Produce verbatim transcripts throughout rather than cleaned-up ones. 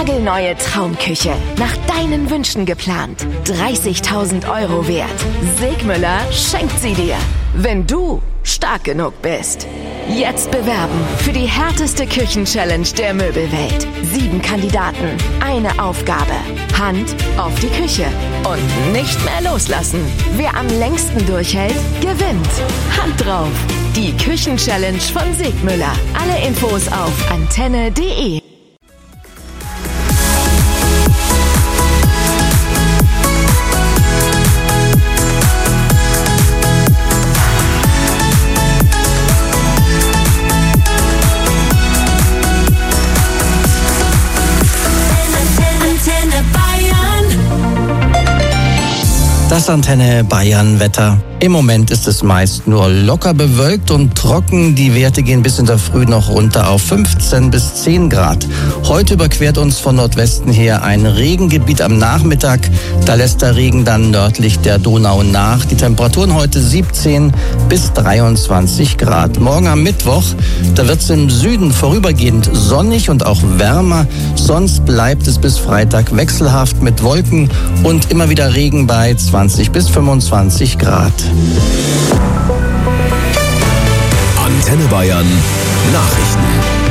nagelneue Traumküche. Nach deinen Wünschen geplant. dreißigtausend Euro wert. Segmüller schenkt sie dir. Wenn du stark genug bist. Jetzt bewerben für die härteste Küchen-Challenge der Möbelwelt. Sieben Kandidaten, eine Aufgabe. Hand auf die Küche und nicht mehr loslassen. Wer am längsten durchhält, gewinnt. Hand drauf. Die Küchen-Challenge von Segmüller. Alle Infos auf antenne punkt de. Das Antenne Bayern Wetter. Im Moment ist es meist nur locker bewölkt und trocken. Die Werte gehen bis in der Früh noch runter auf fünfzehn bis zehn Grad. Heute überquert uns von Nordwesten her ein Regengebiet am Nachmittag. Da lässt der Regen dann nördlich der Donau nach. Die Temperaturen heute siebzehn bis dreiundzwanzig Grad. Morgen am Mittwoch, da wird es im Süden vorübergehend sonnig und auch wärmer. Sonst bleibt es bis Freitag wechselhaft mit Wolken und immer wieder Regen bei zwanzig bis fünfundzwanzig Grad. Antenne Bayern Nachrichten.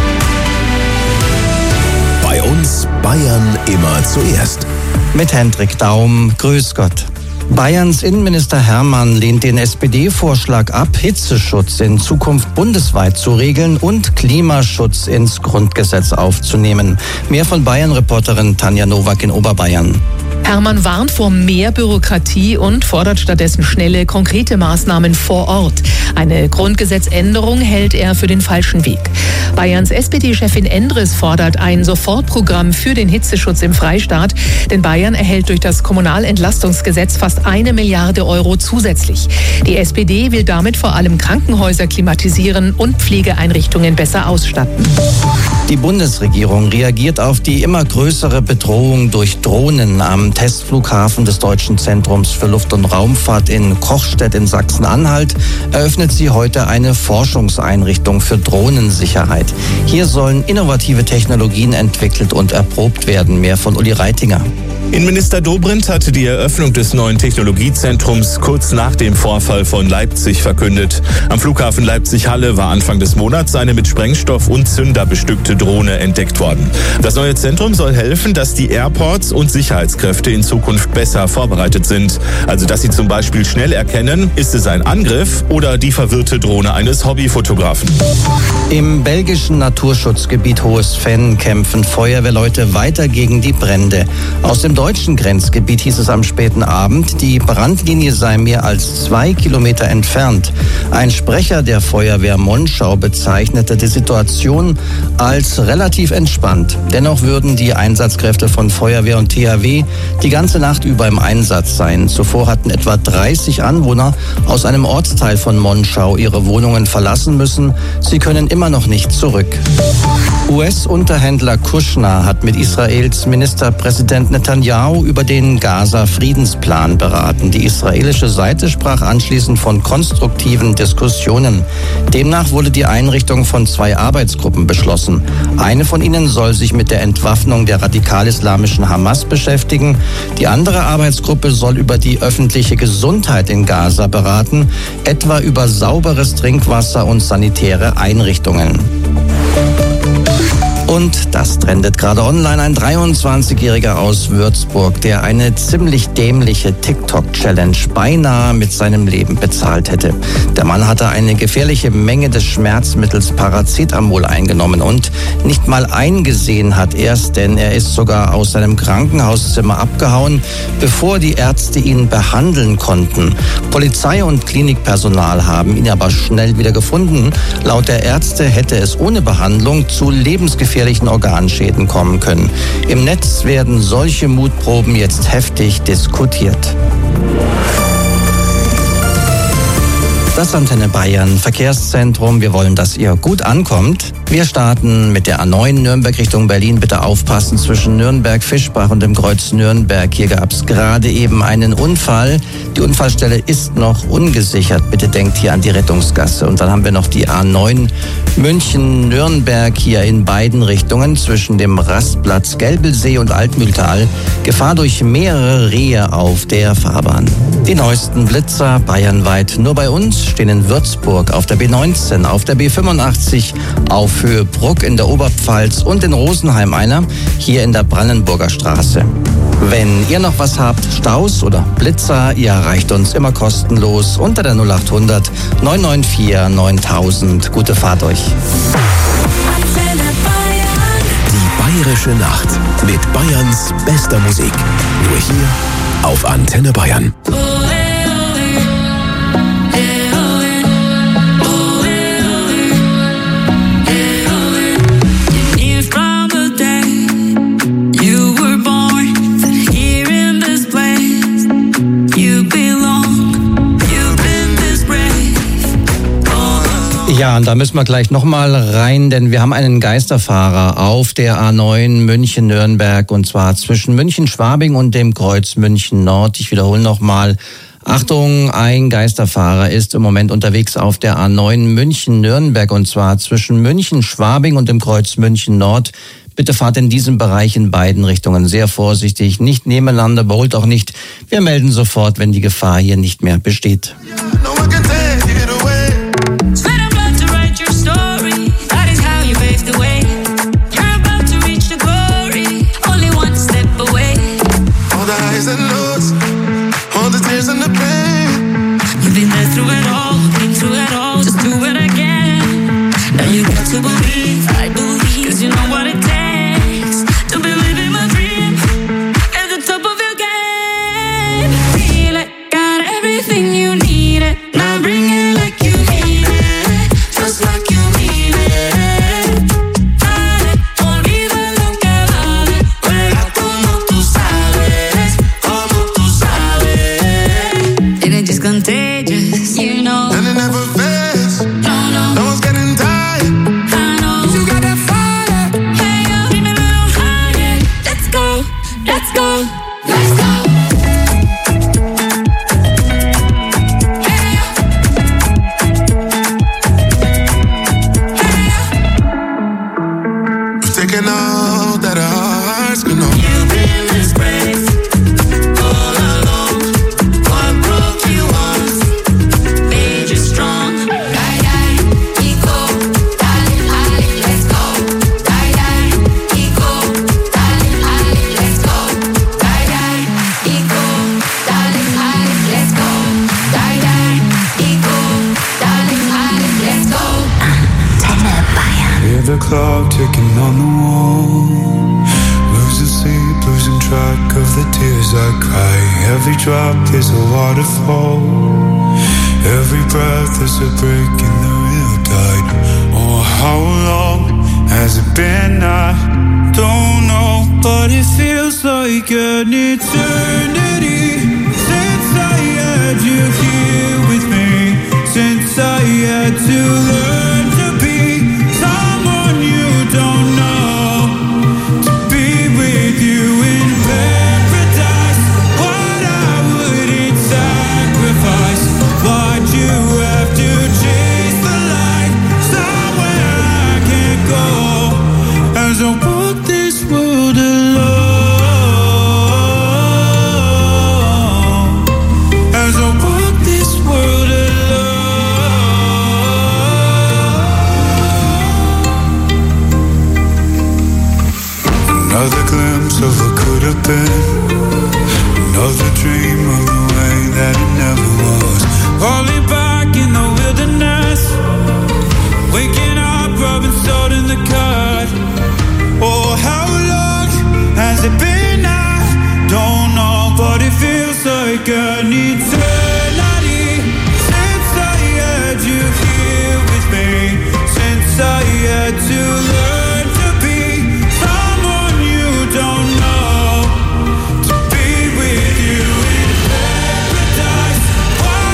Bei uns Bayern immer zuerst. Mit Hendrik Daum, grüß Gott. Bayerns Innenminister Hermann lehnt den S P D-Vorschlag ab, Hitzeschutz in Zukunft bundesweit zu regeln und Klimaschutz ins Grundgesetz aufzunehmen. Mehr von Bayern-Reporterin Tanja Nowak in Oberbayern. Hermann warnt vor mehr Bürokratie und fordert stattdessen schnelle, konkrete Maßnahmen vor Ort. Eine Grundgesetzänderung hält er für den falschen Weg. Bayerns S P D-Chefin Endres fordert ein Sofortprogramm für den Hitzeschutz im Freistaat, denn Bayern erhält durch das Kommunalentlastungsgesetz fast eine Milliarde Euro zusätzlich. Die S P D will damit vor allem Krankenhäuser klimatisieren und Pflegeeinrichtungen besser ausstatten. Die Bundesregierung reagiert auf die immer größere Bedrohung durch Drohnen am Testflughafen des Deutschen Zentrums für Luft- und Raumfahrt in Kochstedt in Sachsen-Anhalt eröffnet sie heute eine Forschungseinrichtung für Drohnensicherheit. Hier sollen innovative Technologien entwickelt und erprobt werden. Mehr von Uli Reitinger. Innenminister Dobrindt hatte die Eröffnung des neuen Technologiezentrums kurz nach dem Vorfall von Leipzig verkündet. Am Flughafen Leipzig-Halle war Anfang des Monats eine mit Sprengstoff und Zünder bestückte Drohne entdeckt worden. Das neue Zentrum soll helfen, dass die Airports und Sicherheitskräfte in Zukunft besser vorbereitet sind. Also dass sie zum Beispiel schnell erkennen, ist es ein Angriff oder die verwirrte Drohne eines Hobbyfotografen. Im belgischen Naturschutzgebiet Hohes Venn kämpfen Feuerwehrleute weiter gegen die Brände. Aus dem deutschen Grenzgebiet hieß es am späten Abend, die Brandlinie sei mehr als zwei Kilometer entfernt. Ein Sprecher der Feuerwehr Monschau bezeichnete die Situation als relativ entspannt. Dennoch würden die Einsatzkräfte von Feuerwehr und T H W die ganze Nacht über im Einsatz sein. Zuvor hatten etwa dreißig Anwohner aus einem Ortsteil von Monschau ihre Wohnungen verlassen müssen. Sie können immer noch nicht zurück. U S-Unterhändler Kushner hat mit Israels Ministerpräsident Netanyahu über den Gaza-Friedensplan beraten. Die israelische Seite sprach anschließend von konstruktiven Diskussionen. Demnach wurde die Einrichtung von zwei Arbeitsgruppen beschlossen. Eine von ihnen soll sich mit der Entwaffnung der radikal-islamischen Hamas beschäftigen. Die andere Arbeitsgruppe soll über die öffentliche Gesundheit in Gaza beraten, etwa über sauberes Trinkwasser und sanitäre Einrichtungen. Und das trendet gerade online. Ein dreiundzwanzigjähriger aus Würzburg, der eine ziemlich dämliche TikTok-Challenge beinahe mit seinem Leben bezahlt hätte. Der Mann hatte eine gefährliche Menge des Schmerzmittels Paracetamol eingenommen und nicht mal eingesehen hat er es, denn er ist sogar aus seinem Krankenhauszimmer abgehauen, bevor die Ärzte ihn behandeln konnten. Polizei und Klinikpersonal haben ihn aber schnell wieder gefunden. Laut der Ärzte hätte es ohne Behandlung zu lebensgefährlichen Organschäden kommen können. Im Netz werden solche Mutproben jetzt heftig diskutiert. Das Antenne Bayern Verkehrszentrum. Wir wollen, dass ihr gut ankommt. Wir starten mit der A neun Nürnberg Richtung Berlin. Bitte aufpassen zwischen Nürnberg-Fischbach und dem Kreuz Nürnberg. Hier gab es gerade eben einen Unfall. Die Unfallstelle ist noch ungesichert. Bitte denkt hier an die Rettungsgasse. Und dann haben wir noch die A neun München-Nürnberg hier in beiden Richtungen zwischen dem Rastplatz Gelbelsee und Altmühltal. Gefahr durch mehrere Rehe auf der Fahrbahn. Die neuesten Blitzer bayernweit. Nur bei uns stehen in Würzburg auf der B neunzehn, auf der B fünfundachtzig, auf Höhe Bruck in der Oberpfalz und in Rosenheim einer, hier in der Brandenburger Straße. Wenn ihr noch was habt, Staus oder Blitzer, ihr erreicht uns immer kostenlos unter der null achthundert neun neun vier neuntausend. Gute Fahrt euch. Die Bayerische Nacht mit Bayerns bester Musik. Nur hier auf Antenne Bayern. Ja, und da müssen wir gleich nochmal rein, denn wir haben einen Geisterfahrer auf der A neun München-Nürnberg und zwar zwischen München-Schwabing und dem Kreuz München-Nord. Ich wiederhole nochmal. Achtung, ein Geisterfahrer ist im Moment unterwegs auf der A neun München-Nürnberg und zwar zwischen München-Schwabing und dem Kreuz München-Nord. Bitte fahrt in diesem Bereich in beiden Richtungen sehr vorsichtig, nicht nebeneinander, überholt auch nicht. Wir melden sofort, wenn die Gefahr hier nicht mehr besteht.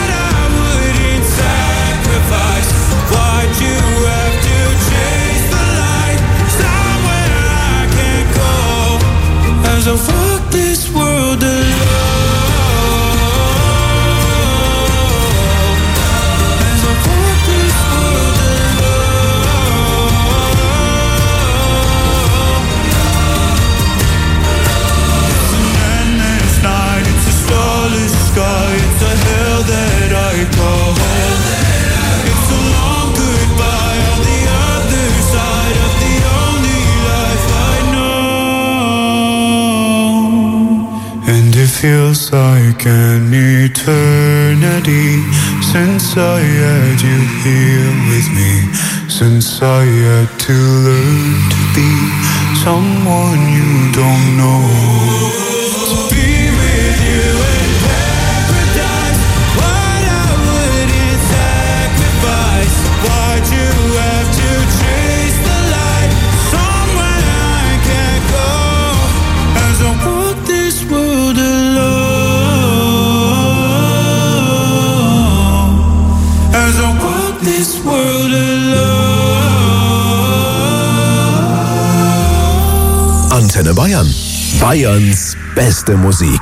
Why'd you have to chase the this world alone. As I walk this world alone. It's an endless night, it's a starless sky, it's a hell that I call home. It's a long goodbye on the other side of the only life I know. And it feels like an eternity since I had you here with me, since I had to learn to be someone you don't know. To be with you in paradise, what I wouldn't sacrifice. Why'd you have to chase the light somewhere I can't go? As I walk this world alone. As I walk this world alone. Antenne Bayern. Bayerns beste Musik.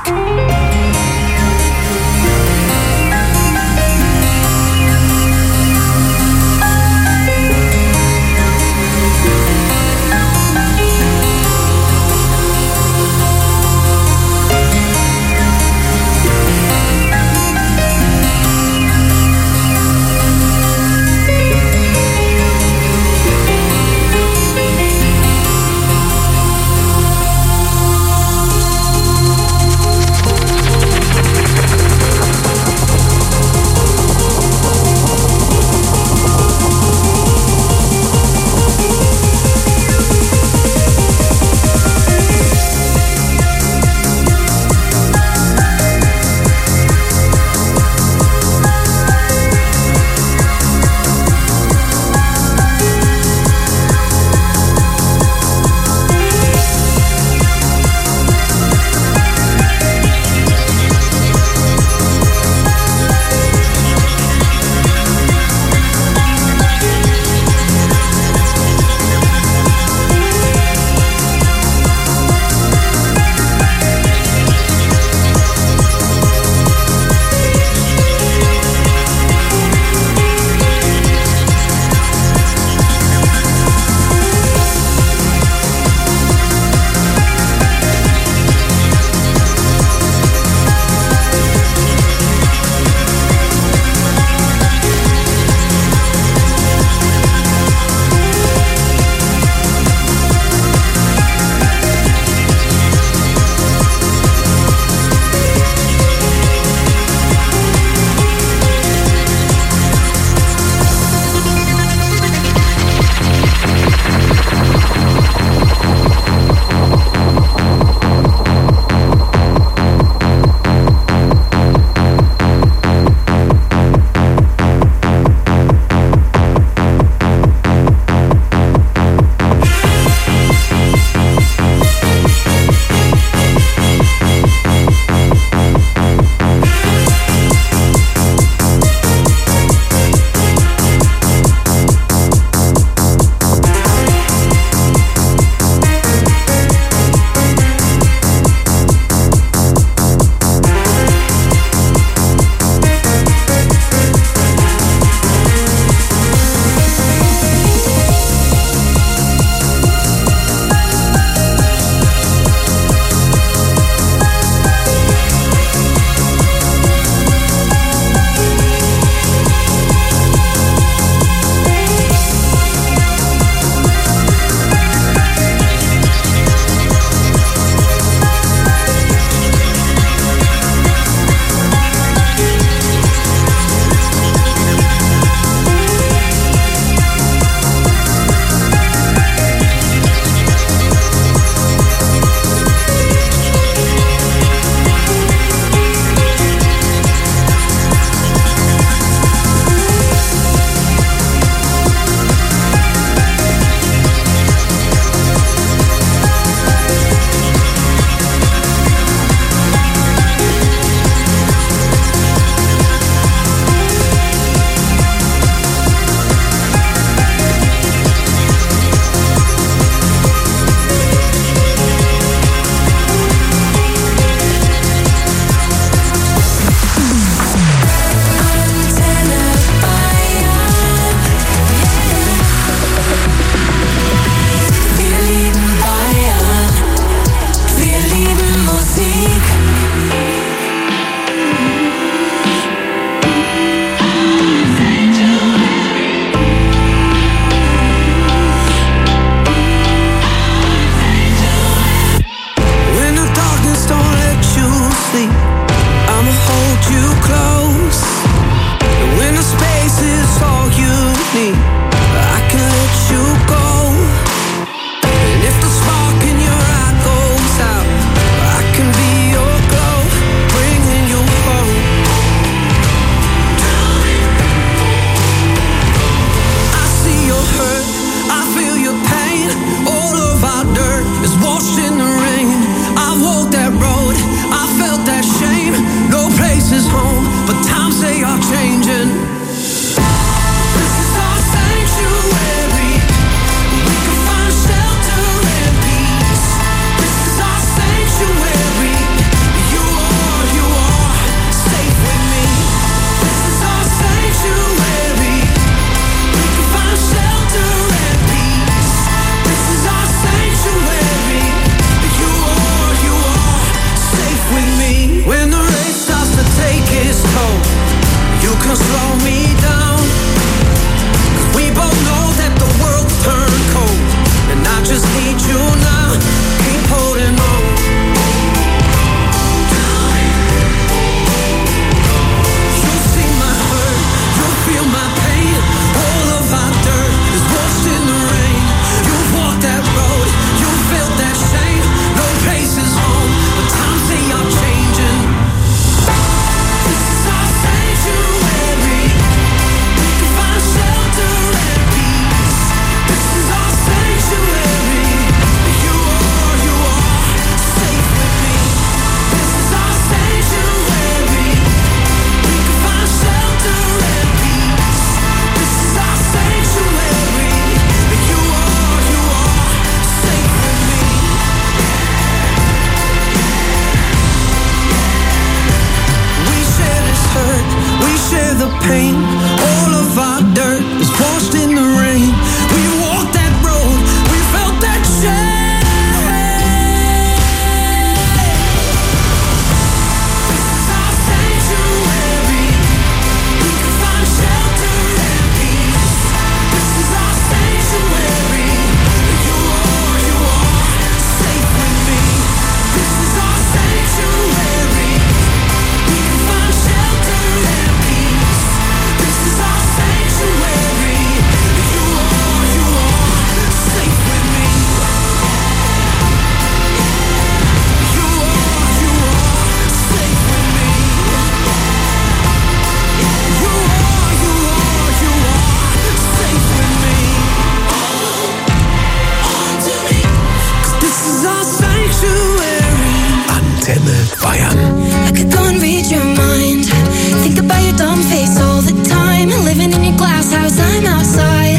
Antenne Bayern. I could go and read your mind. Think about your dumb face all the time. Living in your glass house, I'm outside.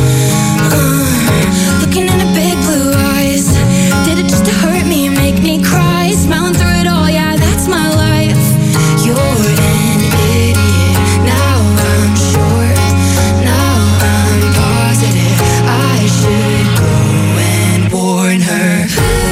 Uh, looking into big blue eyes. Did it just to hurt me and make me cry? Smiling through it all, yeah, that's my life. You're an idiot. Now I'm sure. Now I'm positive. I should go and warn her.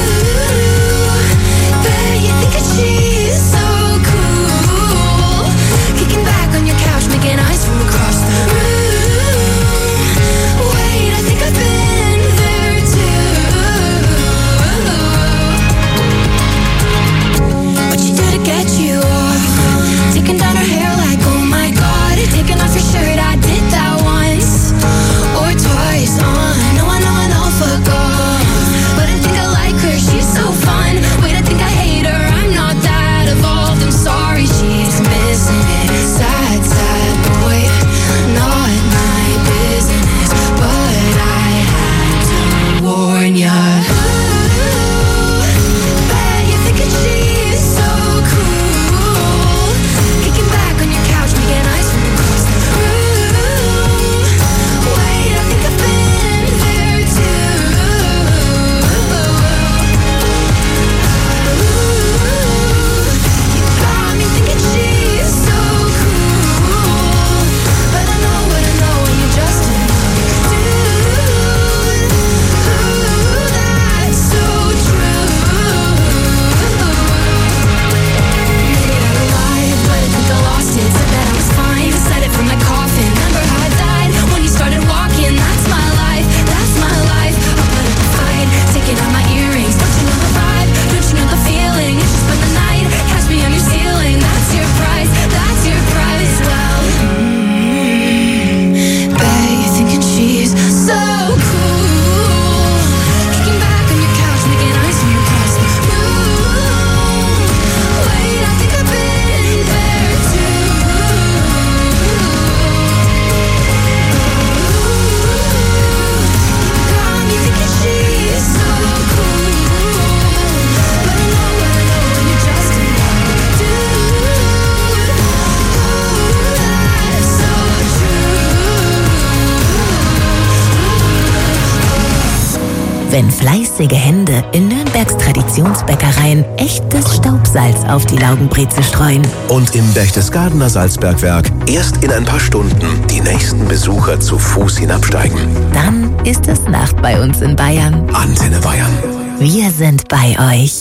Wenn fleißige Hände in Nürnbergs Traditionsbäckereien echtes Staubsalz auf die Laugenbrezel streuen. Und im Berchtesgadener Salzbergwerk erst in ein paar Stunden die nächsten Besucher zu Fuß hinabsteigen. Dann ist es Nacht bei uns in Bayern. Antenne Bayern. Wir sind bei euch.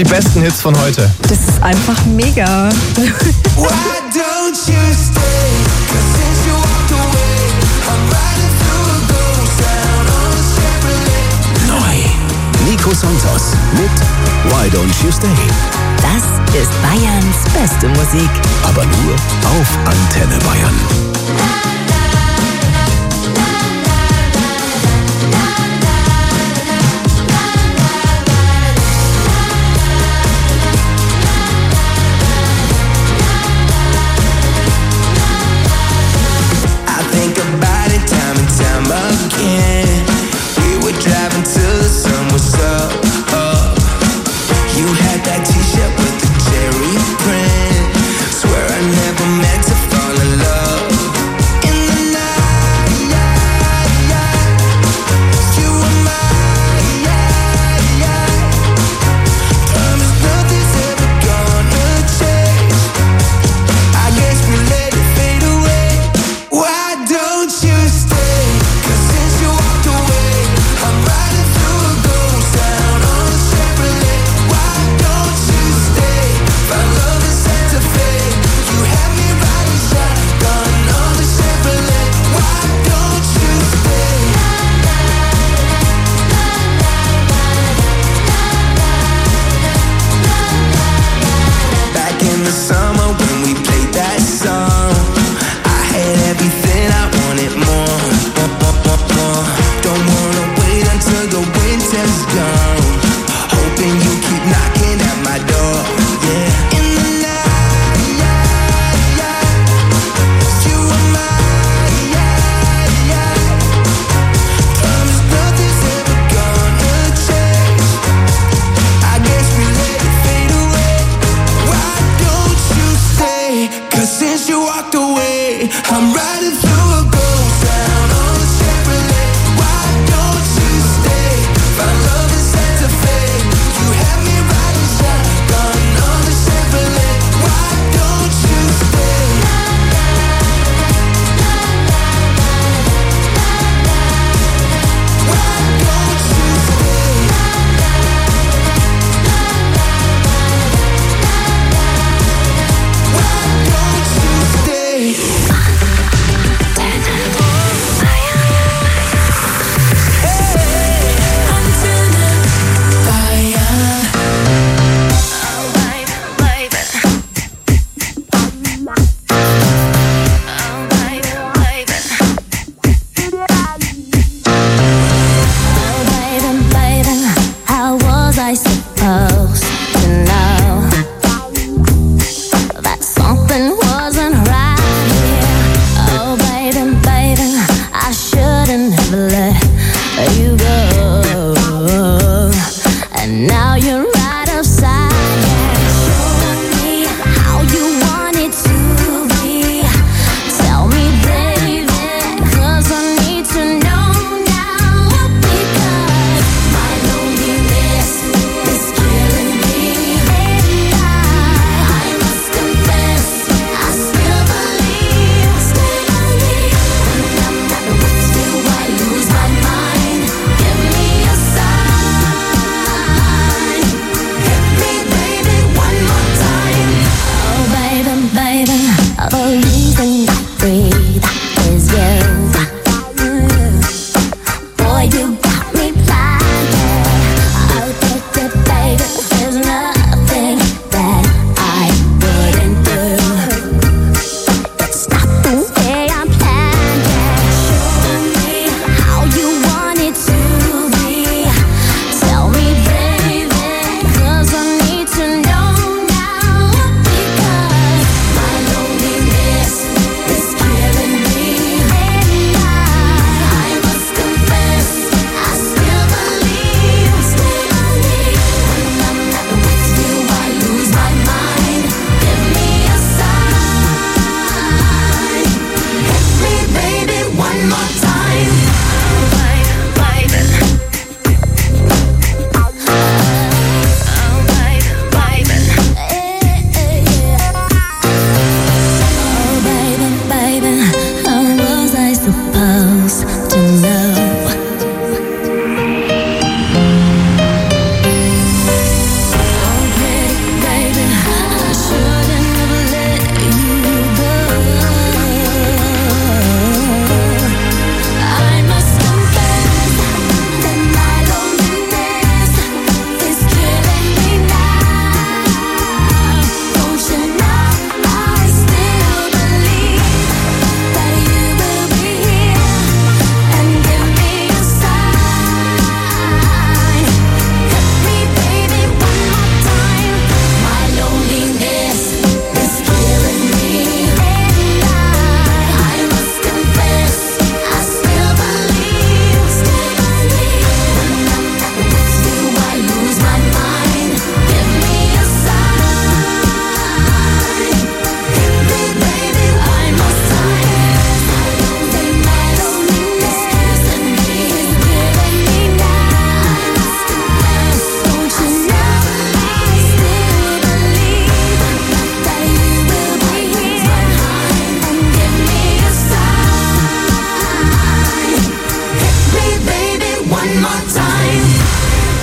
besten Hits von heute? Das ist einfach mega. Neu. Nico Santos mit Why Don't You Stay? Das ist Bayerns beste Musik. Aber nur auf Antenne Bayern.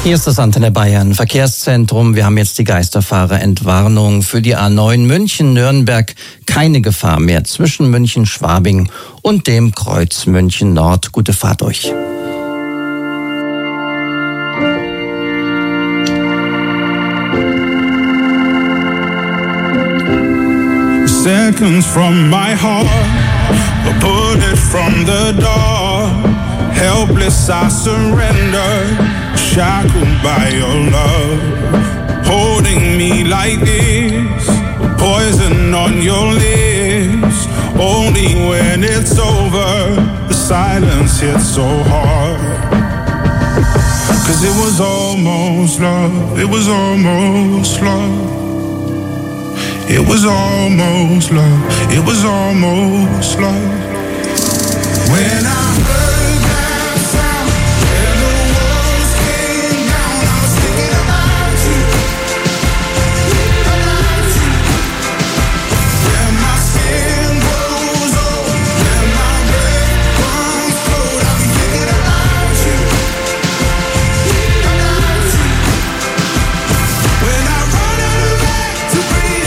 Hier ist das Antenne Bayern Verkehrszentrum. Wir haben jetzt die Geisterfahrerentwarnung für die A neun München-Nürnberg. Keine Gefahr mehr zwischen München-Schwabing und dem Kreuz München-Nord. Gute Fahrt euch. Seconds from my heart, a bullet from the door. Helpless I surrender, shackled by your love. Holding me like this, poison on your lips. Only when it's over, the silence hits so hard. Cause it was almost love, it was almost love. It was almost love, it was almost love. When I heard that sound, when the walls came down, I was thinking about you, about you. When my skin grows old, when my breath comes cold, I'll be thinking about you, about you. When I run out of air to breathe,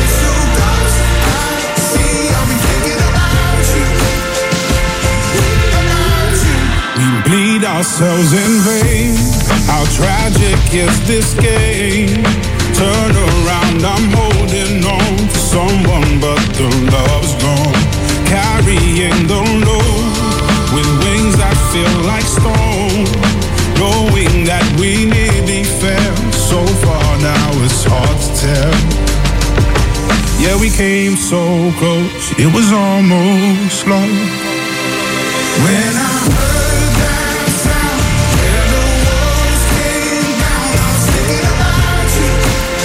bleed ourselves in vain. How tragic is this game? Turn around, I'm holding on to someone, but the love's gone. Carrying the load with wings that feel like stone. Knowing that we nearly fell so far, now it's hard to tell. Yeah, we came so close, it was almost love. When I heard that sound, where the walls came down, I was thinking about you,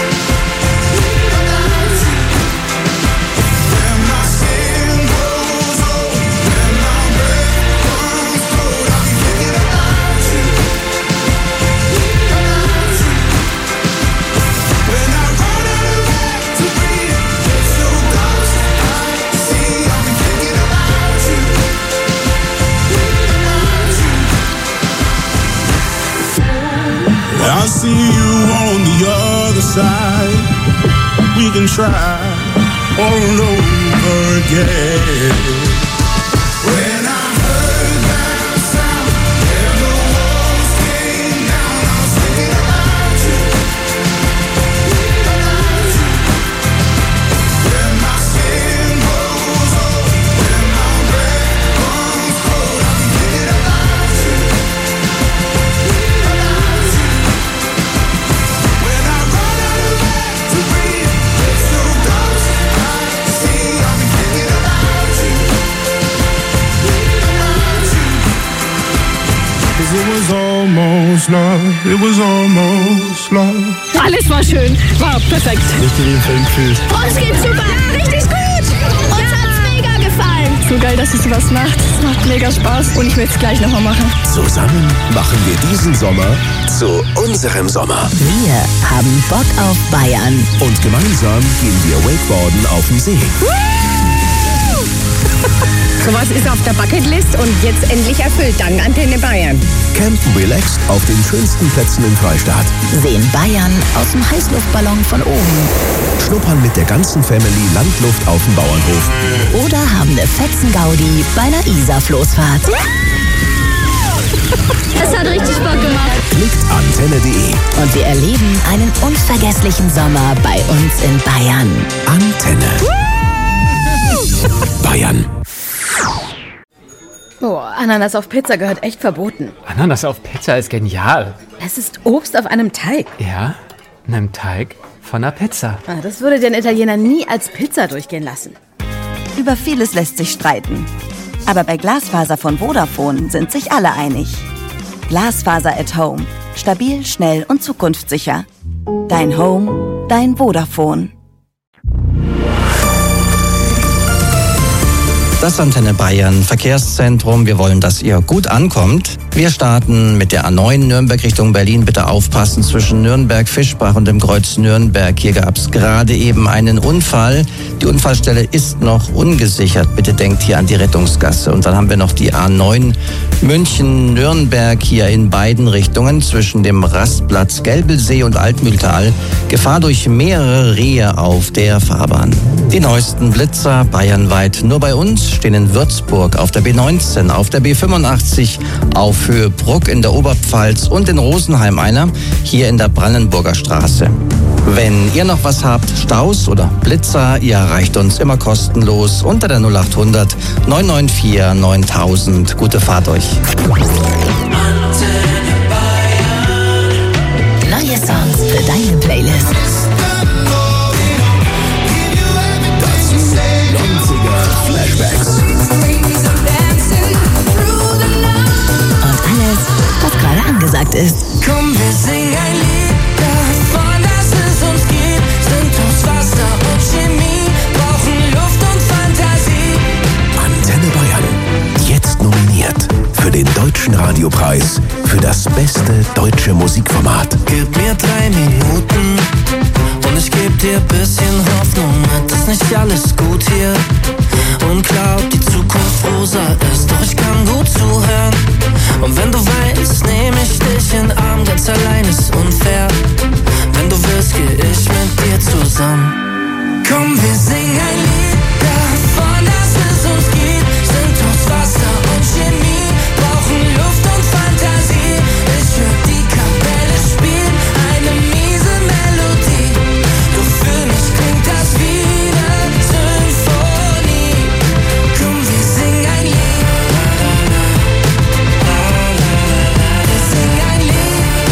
about you. When my skin grows old, when my breath comes cold, I'll be thinking about you, about you. When I run out of air to breathe, it's so close I see, I'll be thinking about you. I see you on the other side. We can try all over again. When I heard that sound, where the walls came down, I was thinking about you, about you. When my skin grows old, when my breath comes cold, I'll be thinking about you, about you. When I run out of air to breathe, it's so close I see, I'll be thinking about you, about you. 'Cause it was almost love, it was almost love. Alles war schön, war perfekt. Richtig den Film gefühlt. Uns geht's super, ja, richtig gut. Uns hat's mega gefallen. So geil, dass ihr sowas macht. Es macht mega Spaß und ich will es gleich nochmal machen. Zusammen machen wir diesen Sommer zu unserem Sommer. Wir haben Bock auf Bayern. Und gemeinsam gehen wir Wakeboarden auf dem See. Sowas ist auf der Bucketlist und jetzt endlich erfüllt, dank Antenne Bayern. Campen relaxed auf den schönsten Plätzen im Freistaat. Sehen Bayern aus dem Heißluftballon von oben. Schnuppern mit der ganzen Family Landluft auf dem Bauernhof. Oder haben eine Fetzen-Gaudi bei einer Isar-Floßfahrt. Es hat richtig Bock gemacht. Klickt antenne punkt de. Und wir erleben einen unvergesslichen Sommer bei uns in Bayern. Antenne. Bayern. Oh, Ananas auf Pizza gehört echt verboten. Ananas auf Pizza ist genial. Es ist Obst auf einem Teig. Ja, einem Teig von einer Pizza. Ah, das würde den Italiener nie als Pizza durchgehen lassen. Über vieles lässt sich streiten. Aber bei Glasfaser von Vodafone sind sich alle einig. Glasfaser at Home. Stabil, schnell und zukunftssicher. Dein Home, dein Vodafone. Das Antenne Bayern Verkehrszentrum. Wir wollen, dass ihr gut ankommt. Wir starten mit der A neun Nürnberg Richtung Berlin. Bitte aufpassen zwischen Nürnberg-Fischbach und dem Kreuz Nürnberg. Hier gab es gerade eben einen Unfall. Die Unfallstelle ist noch ungesichert. Bitte denkt hier an die Rettungsgasse. Und dann haben wir noch die A neun München-Nürnberg hier in beiden Richtungen zwischen dem Rastplatz Gelbelsee und Altmühltal. Gefahr durch mehrere Rehe auf der Fahrbahn. Die neuesten Blitzer bayernweit nur bei uns stehen in Würzburg auf der B neunzehn, auf der B fünfundachtzig, auf Höhe Bruck in der Oberpfalz und in Rosenheim einer, hier in der Brandenburger Straße. Wenn ihr noch was habt, Staus oder Blitzer, ihr erreicht uns immer kostenlos unter der null achthundert neun neun vier neuntausend. Gute Fahrt euch. Neue Songs für deine Playlist. Flashbacks. Und alles, was gerade angesagt ist. Komm, wir singen ein Lied davon, dass es uns gibt. Sind aus Wasser und Chemie, brauchen Luft und Fantasie. Antenne Bayern, jetzt nominiert für den Deutschen Radiopreis für das beste deutsche Musikformat. Gib mir drei Minuten und ich geb dir bisschen Hoffnung. Ist nicht alles gut hier und glaub, die Zukunft rosa ist. Doch ich kann gut zuhören und wenn du weißt, nehm ich dich in den Arm. Ganz allein ist unfair. Wenn du willst, geh ich mit dir zusammen. Komm, wir singen ein Lied davon, dass es uns gibt. Sind aus Wasser und Chemie, brauchen Luft und Fantasie. Ich hör die Kapelle spielen, eine miese Melodie. Doch für mich klingt das wie eine Symphonie. Komm, wir singen ein Lied. Wir singen ein Lied.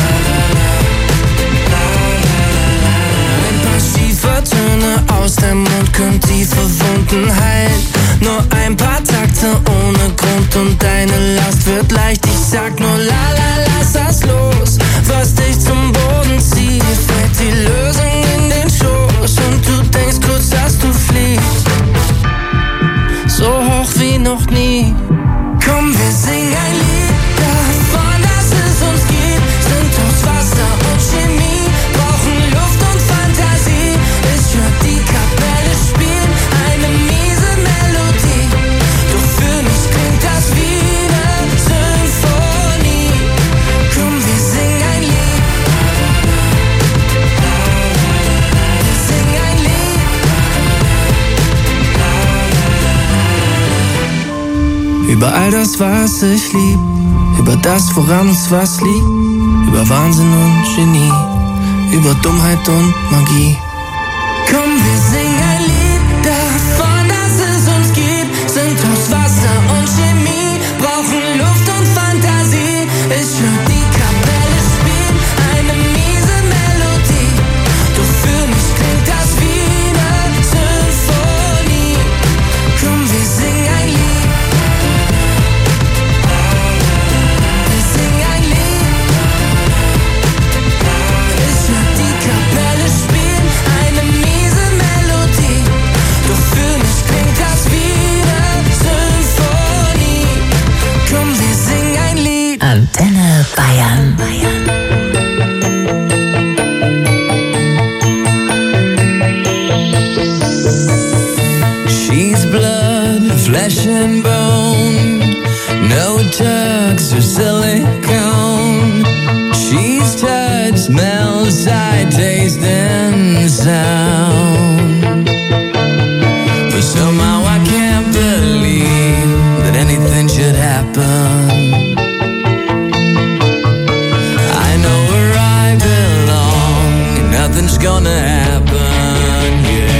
Ein paar schiefe Töne aus dem Mund können tiefe Wunden heilen. Nur ein paar Takte ohne Grund und deine Last wird leicht. Ich sag nur la la, lass das los, was dich zum Boden zieht. Fällt die Lösung in den Schoß und du denkst kurz, dass du fliegst. So hoch wie noch nie. Komm, wir singen ein Lied davon, dass es uns gibt. Sind aus Wasser und Chemie, brauchen Luft und Fantasie. Ich hör die Kapelle spielen, eine miese Melodie. Doch für mich klingt das wie eine Symphonie. Komm, wir singen ein Lied. Wir singen ein Lied. Über all das, was ich lieb, über das, woran uns was liegt, über Wahnsinn und Genie, über Dummheit und Magie. Komm, wir singen ein Lied davon, dass es uns gibt. Sind aus Wasser und Chemie, brauchen Luft und Fantasie. Ich hör die Kapelle spielen, eine miese Melodie. Doch für mich klingt das wie eine Symphonie. Komm, wir singen ein Lied. Wir singen ein Lied. Ich hör die Kapelle spielen, eine miese Melodie. Doch für mich klingt das wie eine Symphonie. Komm, wir singen ein Lied. Antenne Bayern. She's blood, flesh and bone, no tucks or silicone. She's touch, smell, sight, taste and sound. But somehow I can't believe that anything should happen. I know where I belong and nothing's gonna happen, yeah.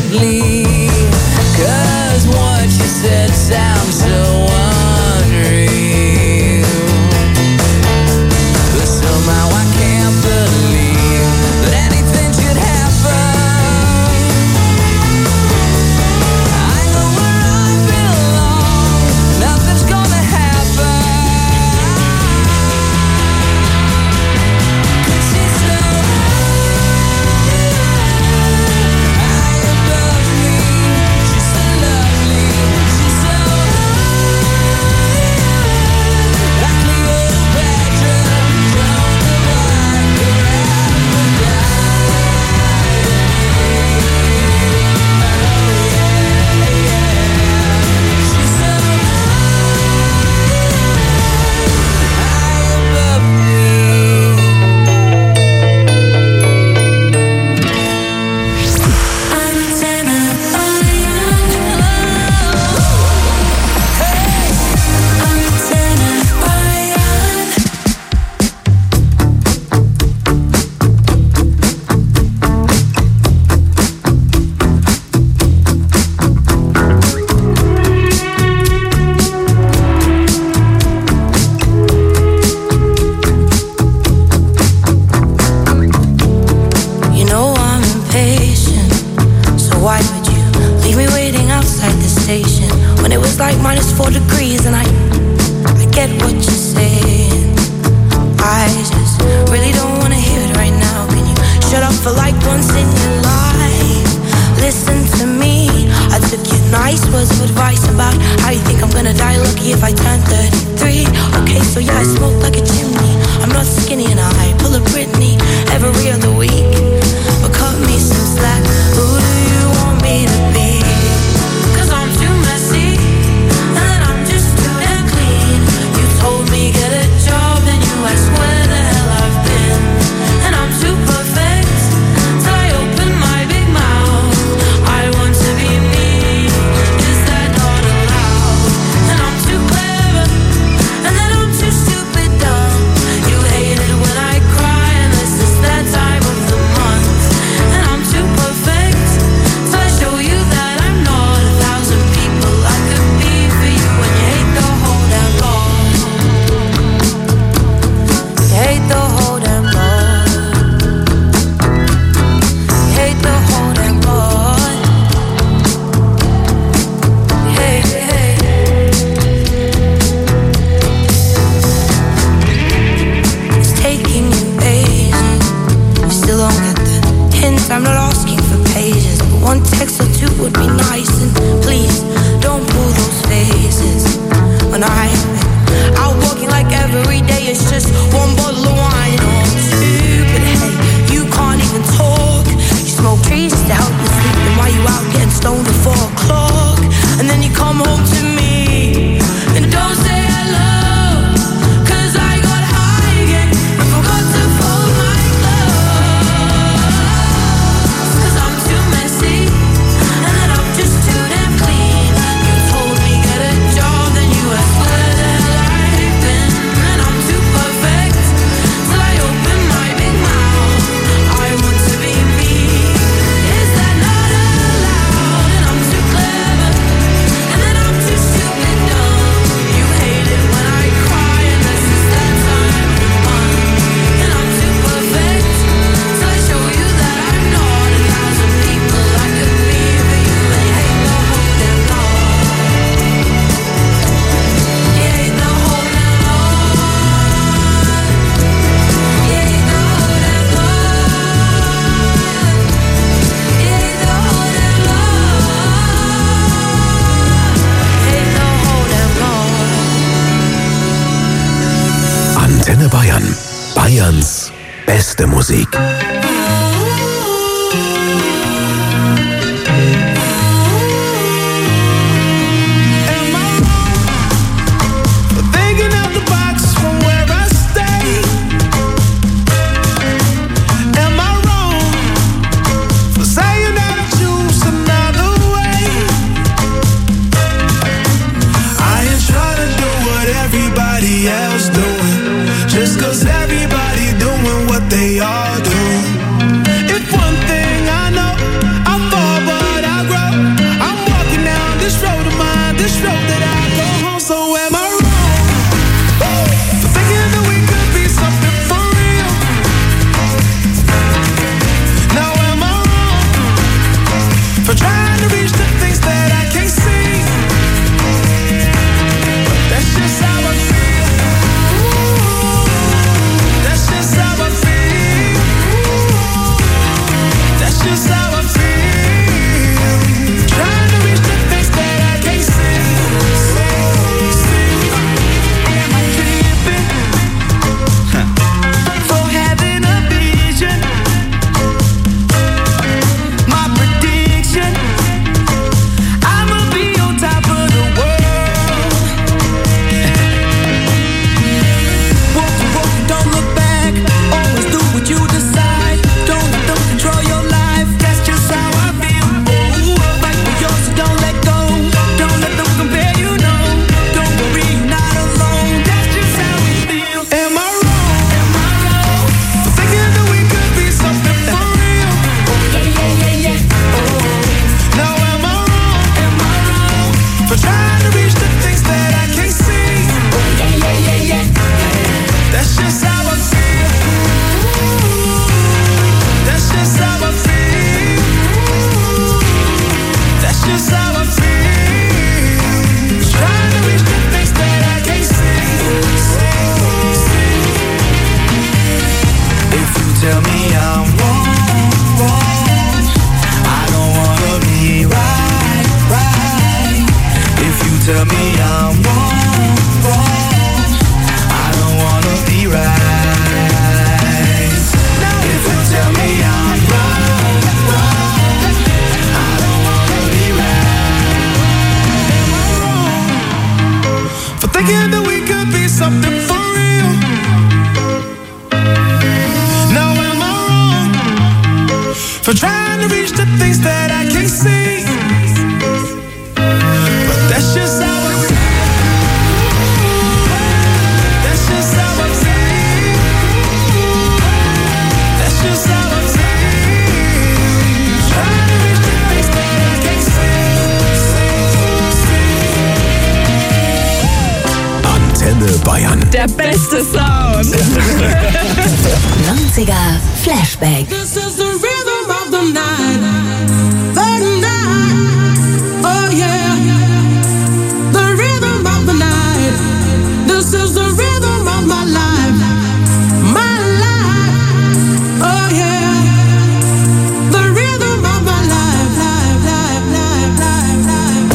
quietly, 'cause what you said sounds so unreal. But somehow I can't believe that anything should happen. I know where I belong, nothing's gonna happen. 'Cause she's so high above me, she's so lovely, she's so like Cleopatra, Joan of Arc, or she's so high above me. You know I'm impatient, so why would you leave me waiting outside the station when it was like minus four degrees? And I, I get what you're saying. I just really don't wanna hear it right now. Can you shut up for like once in your life? Listen to me. I took your nice words of advice about how you think I'm gonna die lucky if I turn thirty-three. Okay, so yeah, I smoke like a chimney. I'm not skinny and I pull a Britney every other week. But cut me some slack. Who do you want me to be? 'Cause I'm too messy and I'm just too damn clean. You told me get a job, then you asked where the hell I've been. And I'm too perfect till I open my big mouth. I want to be me. Is that not allowed? And I'm too clever, and then I'm too stupid dumb. You hate it when I cry, and this is that time of the month. And I'm too perfect till I show you that I'm not a thousand people I could be for you. And you hate the whole damn lot. You hate the whole damn lot. You hate the whole damn lot. Hey, hey. It's taking you ages. You still don't get the hint. I'm not asking for pages, but one text or two would be nice. And please don't pull those faces when I'm out walking like every day. It's just one bottle of wine or two. But hey, you can't even talk. You smoke trees to help you sleep. And why you out getting stoned at four o'clock? And then you come home to me and don't say hello. 'Cause I got high again and forgot to fold my clothes. 'Cause I'm too messy and then I'm just too damn clean. You told me get a job, then you asked where the hell I've been. And I'm too perfect till I open my big mouth. I want to be me. Is that not allowed? And I'm too clever, and then I'm too stupid dumb. You hate it when I cry, and this is that time of the month. And I'm too perfect till I show you that I'm not a thousand people I could be for you. And you hate the whole damn lot. You hate the whole damn lot. You hate the whole damn lot. You hate the whole damn lot. Hate the whole damn lot. Antenne Bayern. Bayerns beste Musik. Thinking out the box from where I stay. Am I wrong for saying that I choose another way? I ain't trying to do what everybody else doing, just 'cause everybody doing what they all do. If one thing I know, I fall but I things that I can't see. But that's just how I feel. That's just how I feel. That's just how I feel. Trying to reach the things that I can't see. See, see. Am I tripping? For having a vision. My prediction, I'ma be on top of the world. Walk, walk, don't look back. Always do what you decide. Don't let them control your life. That's just how I feel. Oh, fight for yours, so don't let go. Don't let them compare you, no. Don't worry, you're not alone. That's just how we feel. Am I wrong? Am I wrong? For thinking that we could be something for real? Yeah, yeah, yeah, yeah. Now am I wrong? Am I wrong? For trying to reach the things that I can't see? Yeah, yeah, yeah, yeah. That's just how I feel. That's just how I feel. That's just how I feel. Trying to reach the things that I can't see. If you tell me I'm wrong, wrong, I don't wanna be right, right. If you tell me I'm wrong, wrong, I don't wanna be right. If you tell me I'm wrong, wrong, I don't wanna be right. Am I wrong for thinking that we could be something for real? Now am I wrong for trying to reach the things that I can't see? But that's just how I feel. That's just how I feel. That's just how I feel. Trying to reach the things that I can't see. Antenne Bayern. Der beste Sound. neunziger Flashback. This is the rhythm of the night. The night. Oh yeah. The rhythm of the night. This is the rhythm of my life. My life. Oh yeah. The rhythm of my life. Life, life, life, life, life.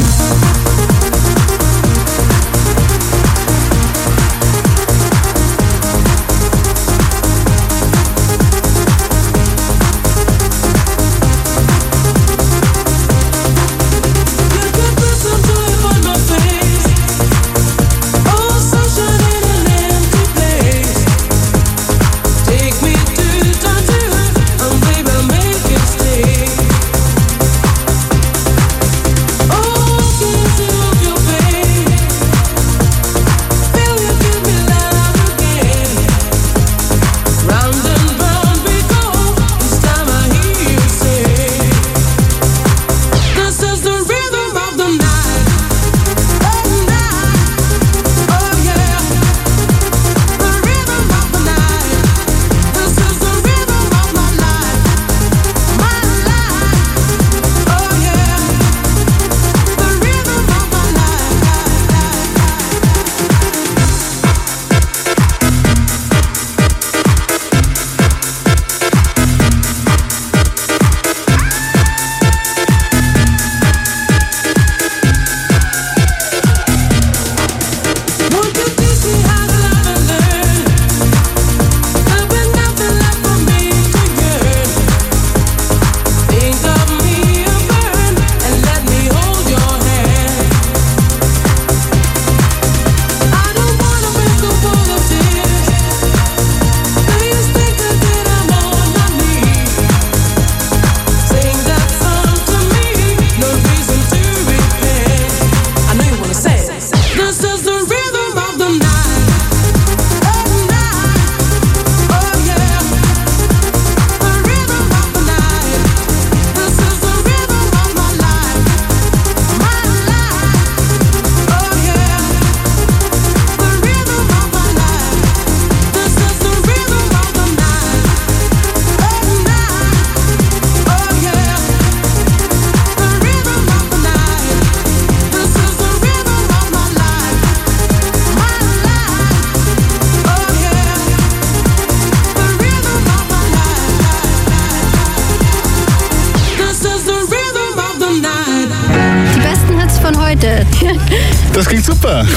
von heute. Das klingt super.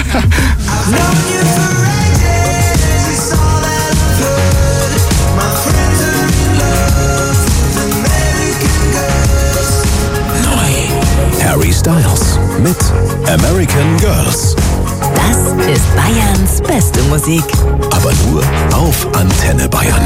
Harry Styles mit American Girls. Das ist Bayerns beste Musik. Aber nur auf Antenne Bayern.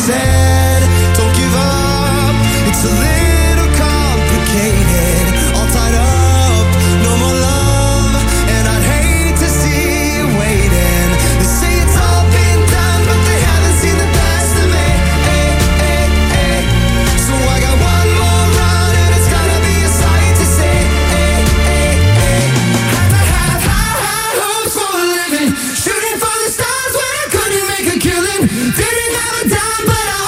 said, don't give up, it's a little complicated, all tied up, no more love, and I'd hate to see you waiting. They say it's all been done, but they haven't seen the best of me. Ay, ay, ay. So I got one more run, and it's gonna be a sight to see. Ay, ay, ay. Had to have high, high hopes for a living, shooting for the stars when I couldn't make a killing. Didn't have a dime, but I